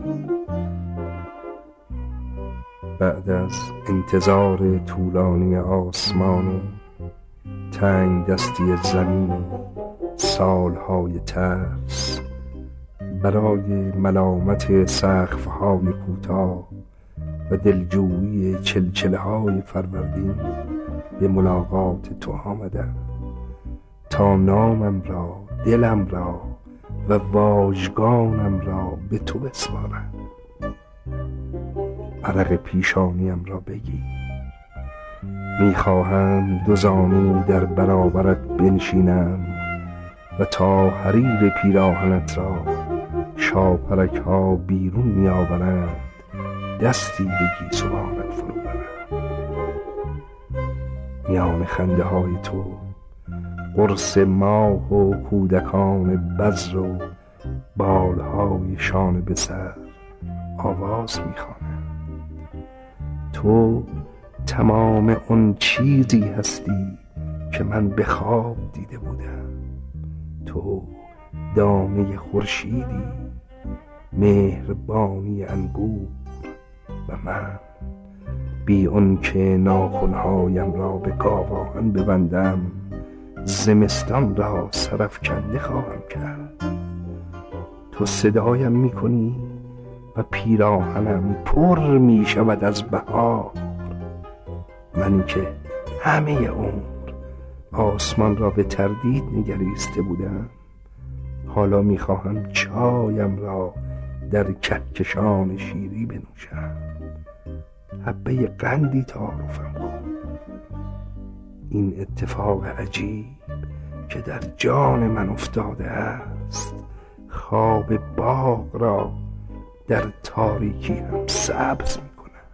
بعد از انتظار طولانی آسمان و تنگ دستی زمین و سالهای ترس، برای ملامت سقف‌های کوتاه و دلجویی چلچله‌های فروردین به ملاقات تو آمدم تا نامم را، دلم را و واژگانم را به تو بسپارم. عرق پیشانیم را بگیر، میخواهم دو زانو در برابرت بنشینم و تا حریر پیراهنت را شاپرک ها بیرون میآورند دستی به گیسوانت فرو برم. میان خنده های تو قرص ماه و کودکان بذر و بالهای شانه به سر آواز میخوانم. تو تمام اون چیزی هستی که من به خواب دیده بودم. تو دانه خورشیدی، مهربانی انگور و من بی اون که ناخنهایم را به گاوآهن ببندم زمستان را سرافکنده خواهم کرد. تو صدایم میکنی و پیراهنم پر میشود از بهار. منی که همه عمر آسمان را به تردید نگریسته بودم، حالا میخواهم چایم را در کهکشان شیری بنوشم. حبه قندی تعارفم کن. این اتفاق عجیب که در جان من افتاده است خواب باغ را در تاریکی هم سبز میکنم.